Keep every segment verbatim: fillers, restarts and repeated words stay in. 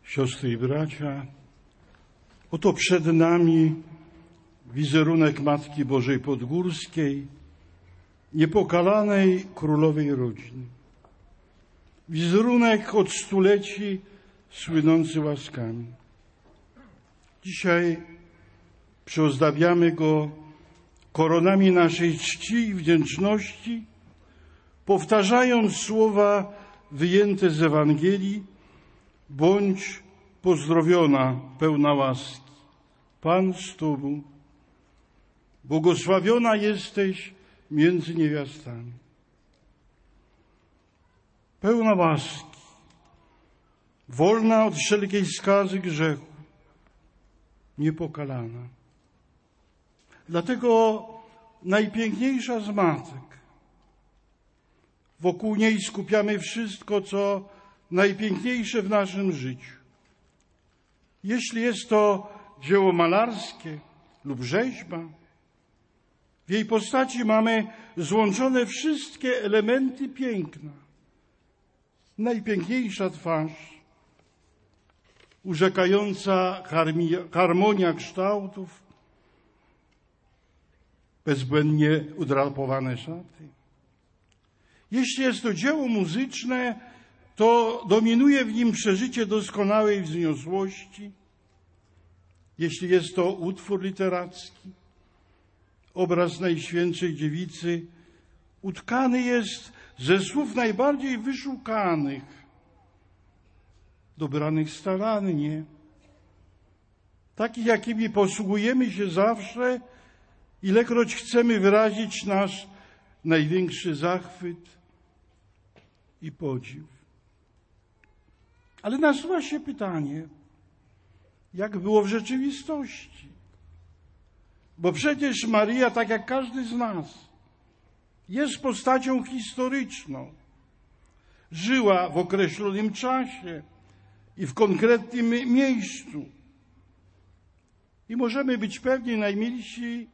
Siostry i bracia, oto przed nami wizerunek Matki Bożej Podgórskiej, niepokalanej królowej rodzin. Wizerunek od stuleci słynący łaskami. Dzisiaj przyozdabiamy go koronami naszej czci i wdzięczności, powtarzając słowa wyjęte z Ewangelii: bądź pozdrowiona, pełna łaski. Pan z Tobą, błogosławiona jesteś między niewiastami. Pełna łaski, wolna od wszelkiej skazy grzechu, niepokalana. Dlatego najpiękniejsza z matek. Wokół niej skupiamy wszystko, co najpiękniejsze w naszym życiu. Jeśli jest to dzieło malarskie lub rzeźba, w jej postaci mamy złączone wszystkie elementy piękna. Najpiękniejsza twarz, urzekająca harmonia kształtów, bezbłędnie udrapowane szaty. Jeśli jest to dzieło muzyczne, to dominuje w nim przeżycie doskonałej wzniosłości. Jeśli jest to utwór literacki, obraz Najświętszej Dziewicy utkany jest ze słów najbardziej wyszukanych, dobranych starannie, takich, jakimi posługujemy się zawsze, ilekroć chcemy wyrazić nasz największy zachwyt i podziw. Ale nasuwa się pytanie, jak było w rzeczywistości? Bo przecież Maryja, tak jak każdy z nas, jest postacią historyczną. Żyła w określonym czasie i w konkretnym miejscu. I możemy być pewni, najmilsi,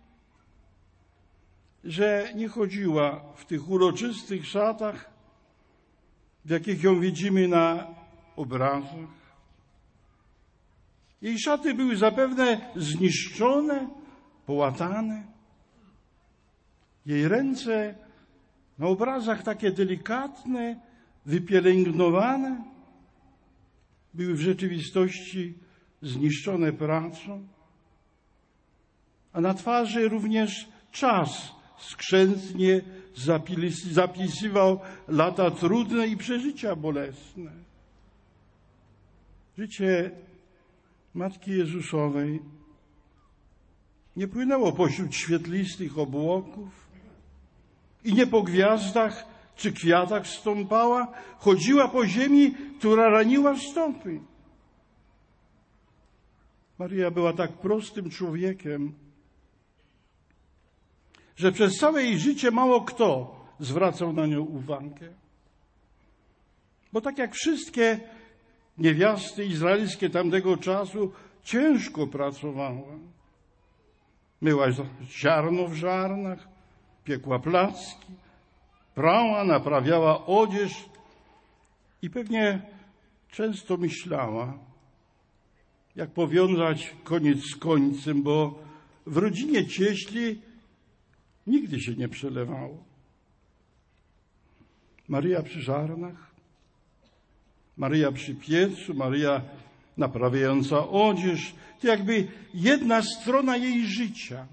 że nie chodziła w tych uroczystych szatach, w jakich ją widzimy na obrazach. Jej szaty były zapewne zniszczone, połatane. Jej ręce na obrazach takie delikatne, wypielęgnowane, były w rzeczywistości zniszczone pracą. A na twarzy również czas skrzętnie zapisywał lata trudne i przeżycia bolesne. Życie Matki Jezusowej nie płynęło pośród świetlistych obłoków i nie po gwiazdach czy kwiatach stąpała, chodziła po ziemi, która raniła stopy. Maryja była tak prostym człowiekiem, że przez całe jej życie mało kto zwracał na nią uwagę. Bo tak jak wszystkie niewiasty izraelskie tamtego czasu, ciężko pracowała. Myła ziarno w żarnach, piekła placki, prała, naprawiała odzież i pewnie często myślała, jak powiązać koniec z końcem, bo w rodzinie cieśli nigdy się nie przelewało. Maryja przy żarnach, Maryja przy piecu, Maryja naprawiająca odzież, to jakby jedna strona jej życia.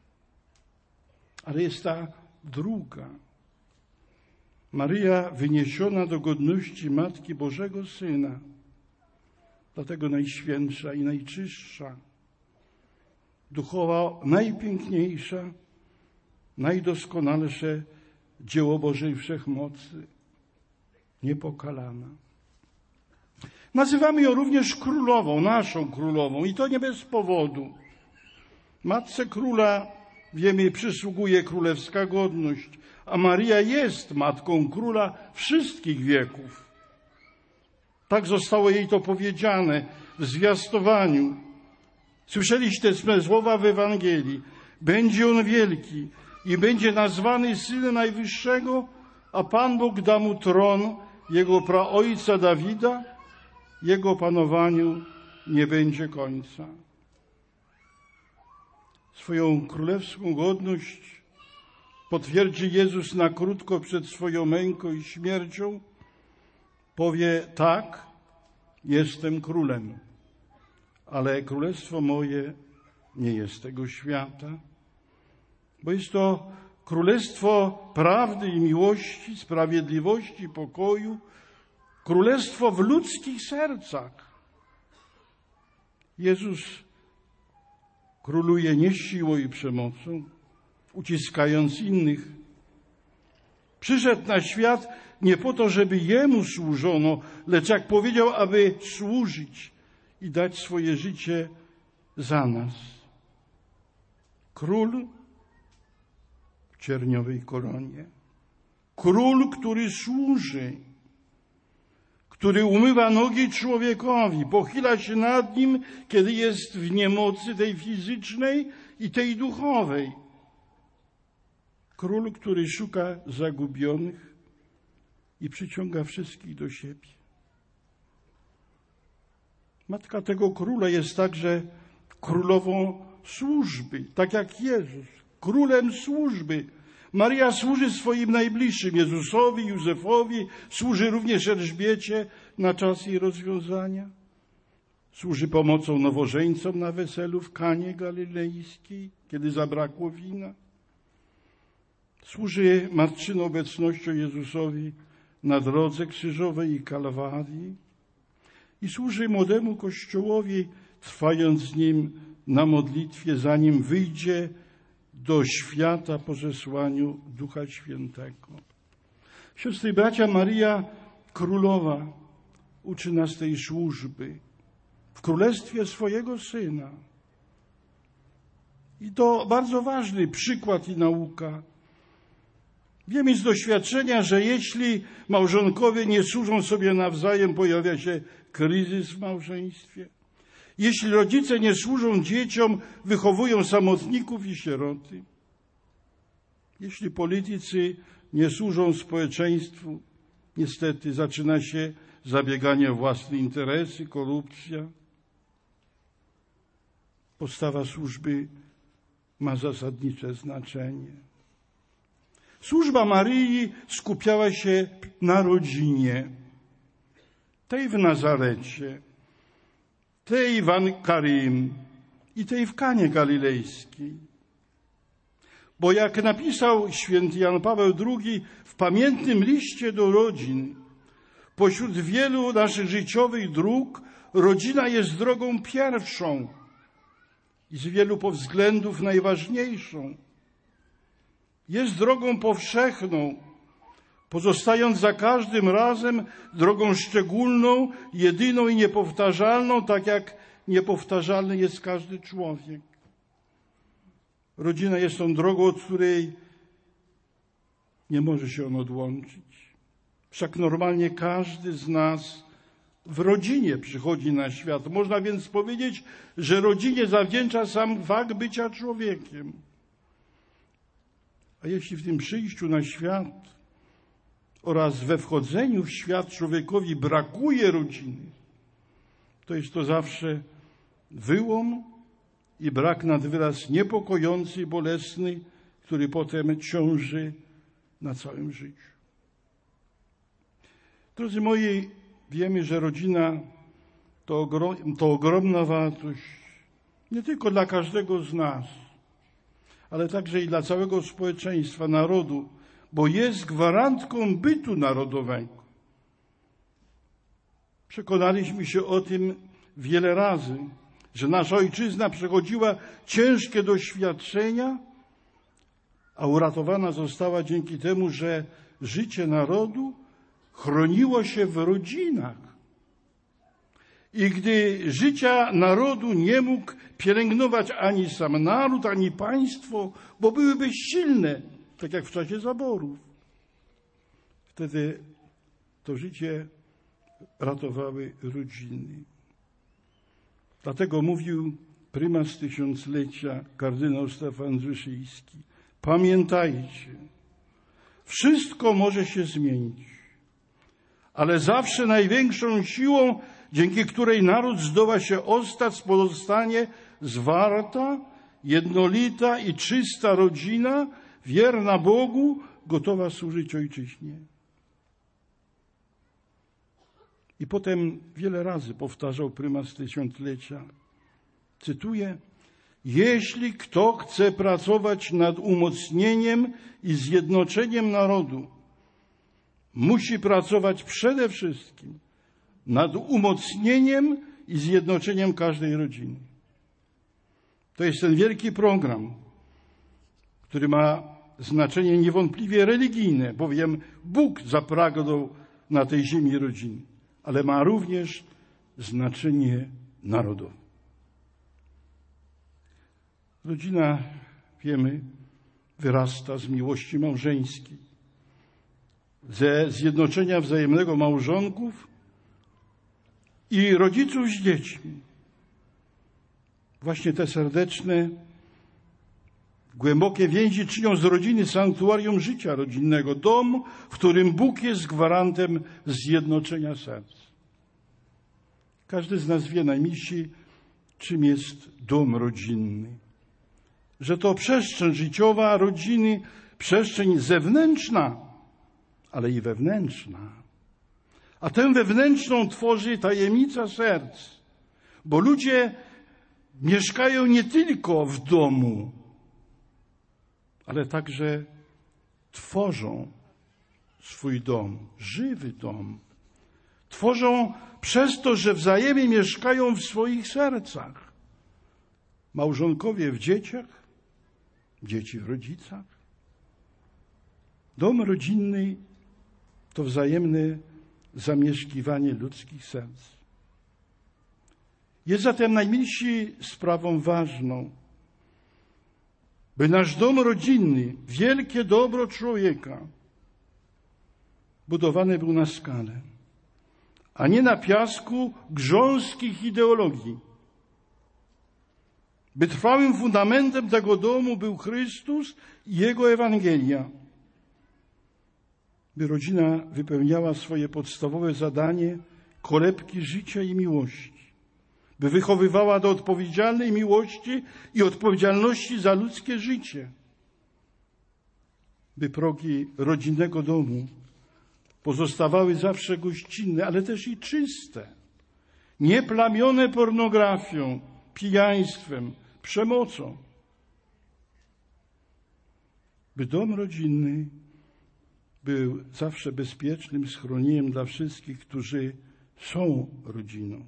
Ale jest ta druga. Maryja wyniesiona do godności Matki Bożego Syna, dlatego najświętsza i najczystsza, duchowa najpiękniejsza, najdoskonalsze dzieło Bożej Wszechmocy, niepokalana. Nazywamy ją również królową, naszą królową, i to nie bez powodu. Matce Króla, wiemy, przysługuje królewska godność, a Maryja jest Matką Króla wszystkich wieków. Tak zostało jej to powiedziane w zwiastowaniu. Słyszeliście te słowa w Ewangelii. Będzie on wielki i będzie nazwany Synem Najwyższego, a Pan Bóg da mu tron jego praojca Dawida Jego panowaniu nie będzie końca. Swoją królewską godność potwierdzi Jezus na krótko przed swoją męką i śmiercią. Powie: tak, jestem królem, ale królestwo moje nie jest tego świata, bo jest to królestwo prawdy i miłości, sprawiedliwości, pokoju, królestwo w ludzkich sercach. Jezus króluje nie siłą i przemocą, uciskając innych. Przyszedł na świat nie po to, żeby Jemu służono, lecz jak powiedział, aby służyć i dać swoje życie za nas. Król w cierniowej koronie. Król, który służy, który umywa nogi człowiekowi, pochyla się nad nim, kiedy jest w niemocy tej fizycznej i tej duchowej. Król, który szuka zagubionych i przyciąga wszystkich do siebie. Matka tego króla jest także królową służby, tak jak Jezus, królem służby. Maria służy swoim najbliższym, Jezusowi, Józefowi, służy również Elżbiecie na czas jej rozwiązania. Służy pomocą nowożeńcom na weselu w Kanie Galilejskiej, kiedy zabrakło wina. Służy matczyną obecnością Jezusowi na drodze krzyżowej i Kalwarii i służy młodemu Kościołowi, trwając z nim na modlitwie, zanim wyjdzie do świata po zesłaniu Ducha Świętego. Siostry i bracia, Maria Królowa uczy nas tej służby w królestwie swojego Syna. I to bardzo ważny przykład i nauka. Wiemy z doświadczenia, że jeśli małżonkowie nie służą sobie nawzajem, pojawia się kryzys w małżeństwie. Jeśli rodzice nie służą dzieciom, wychowują samotników i sieroty. Jeśli politycy nie służą społeczeństwu, niestety zaczyna się zabieganie o własne interesy, korupcja. Postawa służby ma zasadnicze znaczenie. Służba Maryi skupiała się na rodzinie, tej w Nazarecie, tej w An-Karim i tej w Kanie Galilejskiej. Bo jak napisał święty Jan Paweł drugi w pamiętnym liście do rodzin, pośród wielu naszych życiowych dróg rodzina jest drogą pierwszą i z wielu względów najważniejszą. Jest drogą powszechną, pozostając za każdym razem drogą szczególną, jedyną i niepowtarzalną, tak jak niepowtarzalny jest każdy człowiek. Rodzina jest tą drogą, od której nie może się on odłączyć. Wszak normalnie każdy z nas w rodzinie przychodzi na świat. Można więc powiedzieć, że rodzinie zawdzięcza sam fakt bycia człowiekiem. A jeśli w tym przyjściu na świat oraz we wchodzeniu w świat człowiekowi brakuje rodziny, to jest to zawsze wyłom i brak nad wyraz niepokojący i bolesny, który potem ciąży na całym życiu. Drodzy moi, wiemy, że rodzina to, ogrom, to ogromna wartość nie tylko dla każdego z nas, ale także i dla całego społeczeństwa, narodu, bo jest gwarantką bytu narodowego. Przekonaliśmy się o tym wiele razy, że nasza ojczyzna przechodziła ciężkie doświadczenia, a uratowana została dzięki temu, że życie narodu chroniło się w rodzinach. I gdy życia narodu nie mógł pielęgnować ani sam naród, ani państwo, bo były bezsilne, tak jak w czasie zaborów, wtedy to życie ratowały rodziny. Dlatego mówił prymas tysiąclecia, kardynał Stefan Wyszyński: pamiętajcie, wszystko może się zmienić, ale zawsze największą siłą dzięki której naród zdoła się ostać, pozostanie zwarta, jednolita i czysta rodzina, wierna Bogu, gotowa służyć ojczyźnie. I potem wiele razy powtarzał prymas tysiąclecia, cytuję: jeśli kto chce pracować nad umocnieniem i zjednoczeniem narodu, musi pracować przede wszystkim nad umocnieniem i zjednoczeniem każdej rodziny. To jest ten wielki program, który ma znaczenie niewątpliwie religijne, bowiem Bóg zapragnął na tej ziemi rodziny, ale ma również znaczenie narodowe. Rodzina, wiemy, wyrasta z miłości małżeńskiej, ze zjednoczenia wzajemnego małżonków i rodziców z dziećmi. Właśnie te serdeczne, głębokie więzi czynią z rodziny sanktuarium życia rodzinnego, dom, w którym Bóg jest gwarantem zjednoczenia serc. Każdy z nas wie, najmilsi, czym jest dom rodzinny. Że to przestrzeń życiowa rodziny, przestrzeń zewnętrzna, ale i wewnętrzna. A tę wewnętrzną tworzy tajemnica serc, bo ludzie mieszkają nie tylko w domu, ale także tworzą swój dom, żywy dom. Tworzą przez to, że wzajemnie mieszkają w swoich sercach. Małżonkowie w dzieciach, dzieci w rodzicach. Dom rodzinny to wzajemne zamieszkiwanie ludzkich serc. Jest zatem, najmilsi, sprawą ważną, by nasz dom rodzinny, wielkie dobro człowieka, budowany był na skalę, a nie na piasku grząskich ideologii. By trwałym fundamentem tego domu był Chrystus i Jego Ewangelia. By rodzina wypełniała swoje podstawowe zadanie kolebki życia i miłości. By wychowywała do odpowiedzialnej miłości i odpowiedzialności za ludzkie życie. By progi rodzinnego domu pozostawały zawsze gościnne, ale też i czyste, nieplamione pornografią, pijaństwem, przemocą. By dom rodzinny był zawsze bezpiecznym schronieniem dla wszystkich, którzy są rodziną.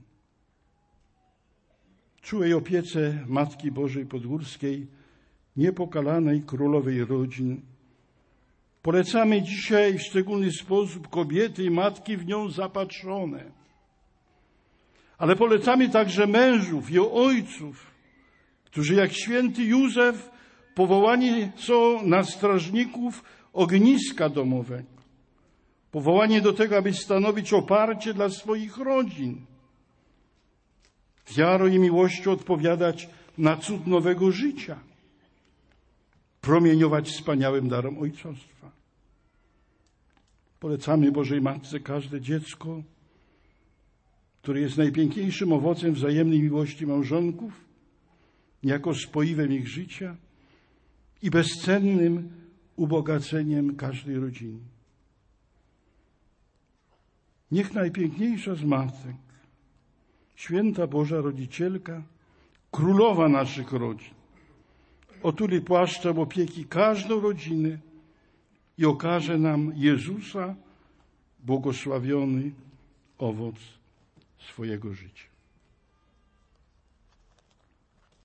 Czułej opiece Matki Bożej Podgórskiej, niepokalanej królowej rodzin, polecamy dzisiaj w szczególny sposób kobiety i matki w nią zapatrzone. Ale polecamy także mężów i ojców, którzy jak święty Józef powołani są na strażników ogniska domowego. Powołani do tego, aby stanowić oparcie dla swoich rodzin. Wiarą i miłością odpowiadać na cud nowego życia. Promieniować wspaniałym darem ojcostwa. Polecamy Bożej Matce każde dziecko, które jest najpiękniejszym owocem wzajemnej miłości małżonków, jako spoiwem ich życia i bezcennym ubogaceniem każdej rodziny. Niech najpiękniejsza z matek, święta Boża Rodzicielka, królowa naszych rodzin, otuli płaszczem opieki każdą rodzinę i okaże nam Jezusa, błogosławiony owoc swojego życia.